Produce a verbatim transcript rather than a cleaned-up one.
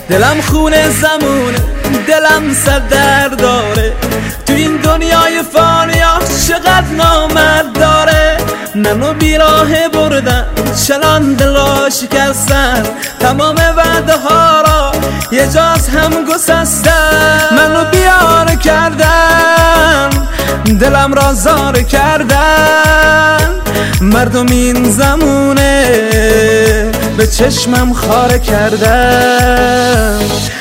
دلم خونه زمونه، دلم صد درد داره، تو این دنیای فانیا چقدر نامرد داره. منو بیراه بردن، چنان دلا شکستن، تمام وعده ها را یه جاز هم گسستن. منو بیار کردن، دلم را زار کردن، مردم این زمونه به چشمم خاره کردن.